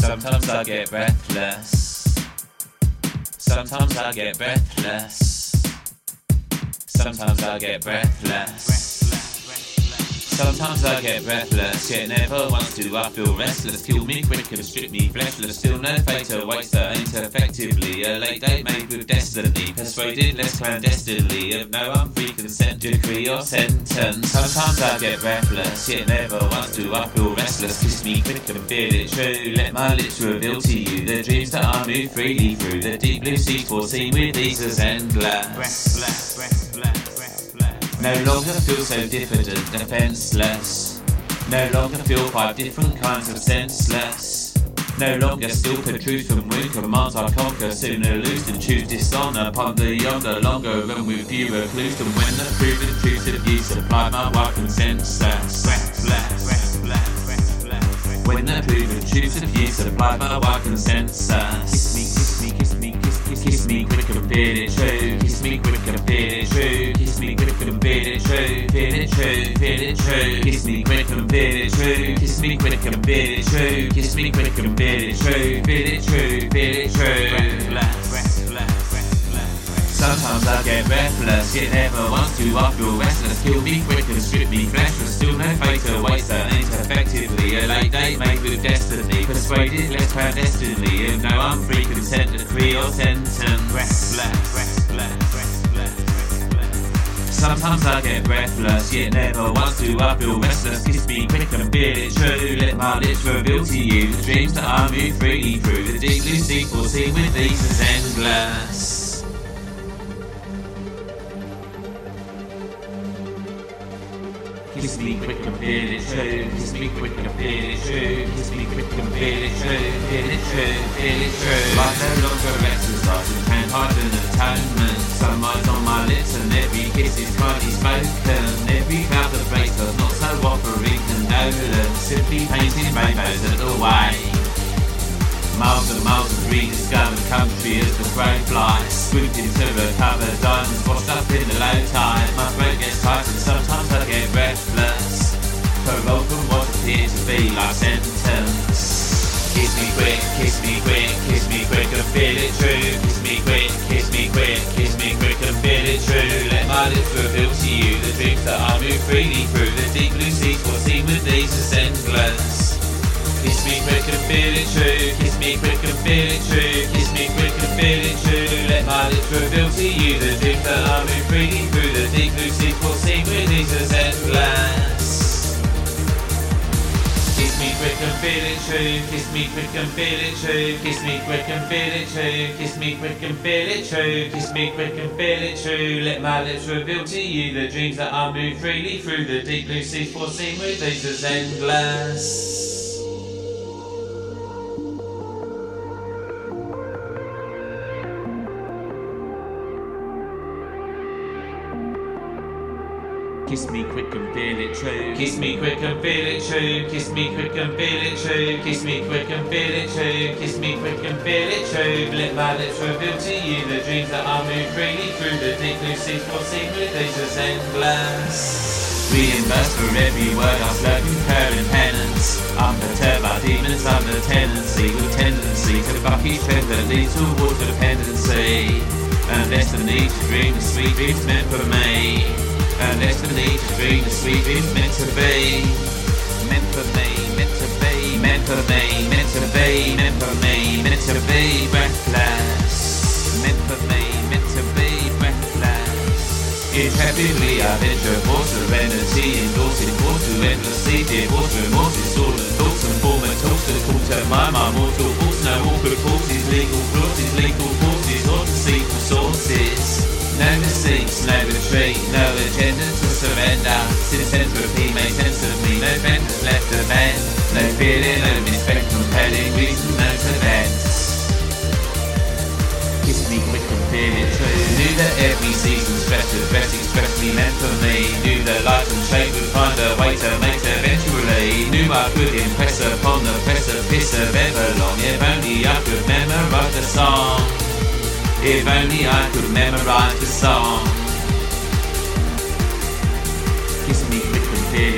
Sometimes I get breathless. Sometimes I get breathless. Sometimes I get breathless. Sometimes I get breathless, yet never once do I feel restless. Kill me quick and strip me fleshless. Still no fate awaits that ain't effectively a late date made with destiny. Persuaded less clandestinely of no unfree consent, decree or sentence. Sometimes I get breathless, yet never once do I feel restless. Kiss me quick and feel it true. Let my lips reveal to you the dreams that I move freely through. The deep blue sea foreseen with ease as endless. No longer feel so diffident, defenseless. No longer feel 5 different kinds of senseless. No longer still put truth from wound commands I conquer. Sooner lose than choose dishonor. Ponder yonder longer and with you recluse. And when the proven truth of you supply my wild consensus. When the proven truth of you supply my wild consensus. Kiss me quick and feel it true. Kiss me quick and feel it true. Kiss me quick and feel it true. Feel it true, feel it true. Kiss me quick and feel it true. Kiss me quick and feel it true. Kiss me quick and feel it true. Feel it true, feel it true. Sometimes I get breathless, yet never once do I feel restless. Kill me quick and strip me fleshless. Still no fate awaits that ain't effectively a late date made with destiny. Persuaded less clandestinely of no unfree consent, decree or sentence. Sometimes I get breathless, yet never once do I feel restless. Kiss me quick and feel it true. Let my lips reveal to you the dreams that I move freely through. The deep blue sea foreseen with ease as endless. Kiss me quick and feel it true. Kiss me quick and feel it true. Kiss me quick and feel it true. Feel it true, feel it true. Life no longer exercises, can't hide an atonement. Some eyes on my lips and every kiss is kindly spoken. Every cloud that breaks does not so offering condolence. Simply painting rainbows at the way. Miles and miles of rediscovered country as the crow flies. Swooped into recovered diamonds washed up in the low tide. My throat gets tight and sometimes I get breathless. Parole from what appears to be like sentence. Kiss me quick, kiss me quick, kiss me quick and feel it true. Kiss me quick, kiss me quick, kiss me quick and feel it true. Let my lips reveal to you the dreams that I move freely through. The deep blue seas foreseen with ease as endless. Kiss me quick and feel it true. Kiss me quick and feel it true. Kiss me quick and feel it true. Let my lips reveal to you the dreams that I move freely through. The deep blue sea foreseen with ease as endless. Kiss me quick and feel it true. Kiss me quick and feel it true. Kiss me quick and feel it true. Kiss me quick and feel it true. Kiss me quick and feel it true. Let my lips reveal to you the dreams that I move freely through. The deep blue sea foreseen with ease as endless. Kiss me quick and feel it true. Kiss me quick and feel it true. Kiss me quick and feel it true. Kiss me quick and feel it true. Kiss me quick and feel it true. Let my lips reveal to you the dreams that I move freely through. The deep blue sea foreseen with ease as endless. Reimbursed for every word I've spoken, curling penance. Unperturbed by demons under tendency, with tendency to bucky trend that leads towards dependency. And destiny to dream the sweet dreams meant for me. And destiny to dream the sweet dreams meant to be. Meant for me, meant to be. Meant for me, meant to be. Meant for me, meant to be. Breathless. Meant for me, meant to be. Breathless. Intrepidly I venture for serenity. Endorsing force to endlessly divorce. Remorse all the thoughts and form and talks that call to my mortal force. No awkward forces, legal clauses, legal forces, or deceitful sources. No receipts, no retreat, no agenda to surrender. Since entropy made sense of me, no fenders left to bend. No feeling, no respect, compelling reason, no events. Kiss me quick and feel it true. Knew that every season's dress was best expressly meant for me. Knew that light and shape would find a way to mate eventually. Knew I could impress upon the precipice of Everlong. If only I could memorize the song. If only I could memorize the song. Kiss me quick and feel it true.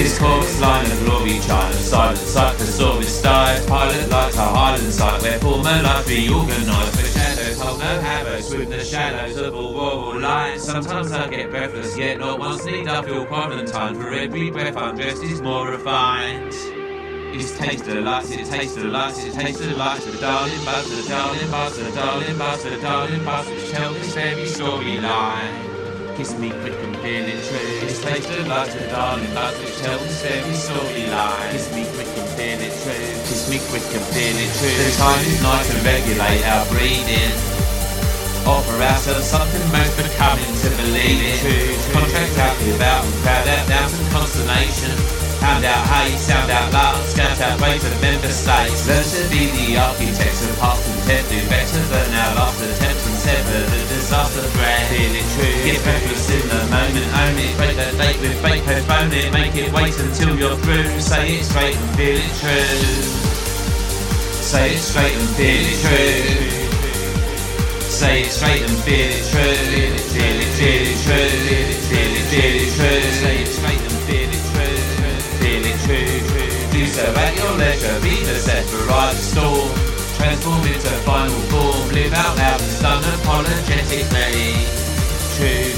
This chorus line of glory chime, silent cyclosaurus dive. Pilot lights a highland sight where former life reorganised. But shadows hold no habits with the shadows of auroral light. Sometimes I get breathless, yet not once need I feel quarantined. For every breath I'm dressed is more refined. It's taste delights, it tastes delights, it tastes delights. The darling buzz, the darling buzz, the darling buzz, the darling buzz, which tell this very storyline. Kiss me quick and feel it true. It's taste delights, the darling buzz, which tell this very storyline. Kiss me quick and feel it true. Kiss me quick and feel it true. The time is nice to regulate our breathing. Offer ourselves something most becoming to believe in. Contract out, live out, and crowd out doubts and consternation. Pound out hate, sound out love, scout out ways of member states. Learn to be the architects of past intent, do better than our last attempts and sever the disaster thread. Feel it true, get breathless in the moment, own it, break that date with fate, postpone it, make it wait until you're through. Say it straight and feel it true. Say it straight and feel it true. Say it straight and feel it true. Feel it, feel it true. Feel it, feel it true. Say it straight and feel it true. Feel it true. Do so at your leisure. Be the separate storm. Transform into final form. Live out loud and done apologetically. True.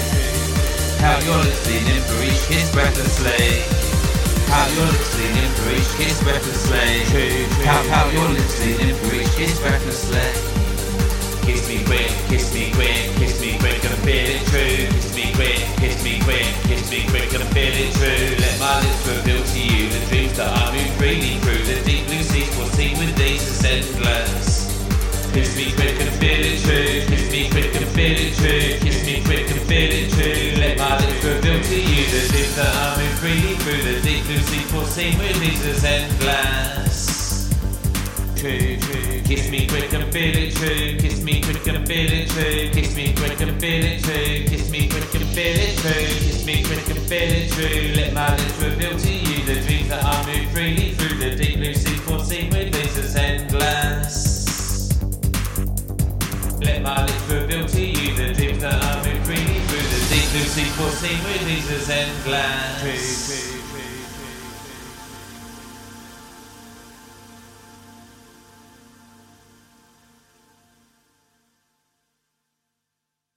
How you're listening in for each kiss breathlessly. How you're listening in for each kiss breathlessly. How you're listening in for each kiss breathlessly. Kiss me quick, kiss me quick, kiss me quick and feel it true. Kiss me quick, kiss me quick, kiss me quick and feel it true. Let my lips reveal to you the dreams that I move freely through. The deep blue seas will see with these as endless. Kiss me quick and feel it true. Kiss me quick and feel it true. Kiss me quick and feel it true. Let my lips reveal to you the dreams that I move freely through. The deep blue seas will see with these as endless. True. Kiss me quick and feel it true. Kiss me quick and feel it true. Kiss me quick and feel it true. Kiss me quick and feel it true. Kiss me quick and feel it true. Let my lips reveal to you the dreams that I move freely through. The deep blue sea foreseen with lasers endless. Let my lips reveal to you the dreams that I move freely through. The deep blue sea foreseen with lasers endless. True.